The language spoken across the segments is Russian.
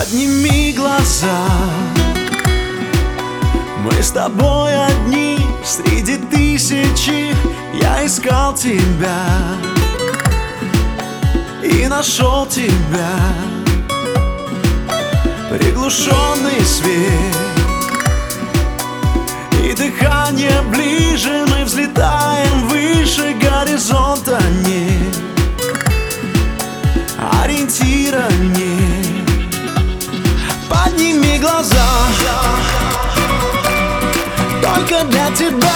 Подними глаза, мы с тобой одни среди тысячи. Я искал тебя и нашел тебя. Приглушенный свет и дыхание ближе. Мы взлетаем выше, горизонта нет, ориентира нет. Подними глаза, только для тебя.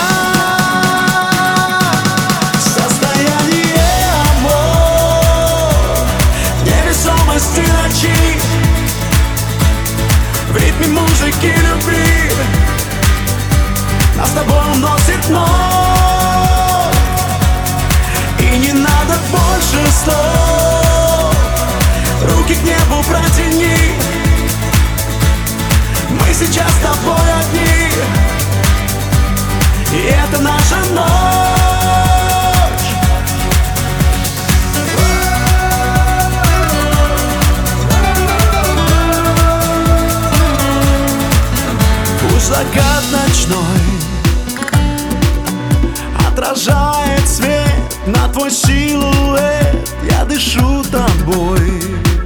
Состояние амор, невесомости ночи, в ритме музыки любви нас с тобой уносит ночь. И не надо больше слов, руки к небу протяни. Мы сейчас с тобой одни, и это наша ночь. Пусть закат ночной отражает свет на твой силуэт. Я дышу тобой,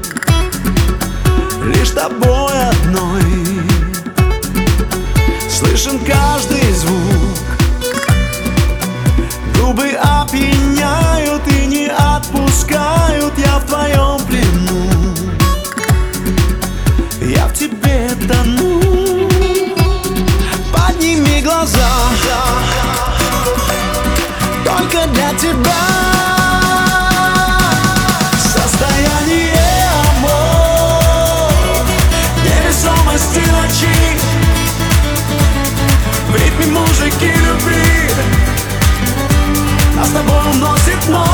лишь тобой одной. Слышен каждый звук, губы опьяняют и не отпускают. Я в твоем плену, я в тебе тону. Подними глаза, только для тебя. Состояние амор, невесомости ночи, в ритме музыки любви нас с тобой уносит ночь.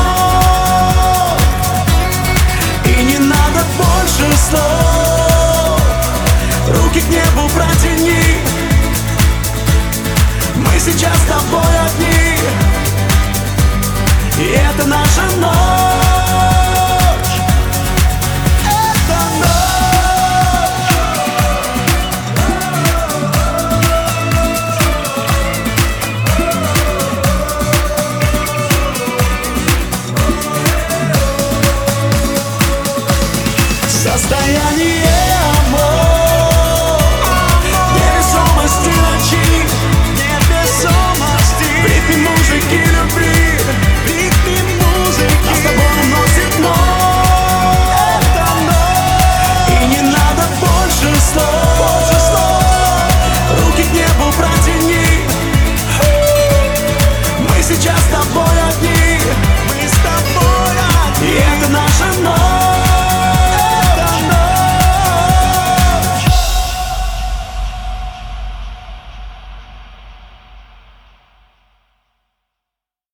И не надо больше слов, руки к небу протяни. Мы сейчас с тобой одни,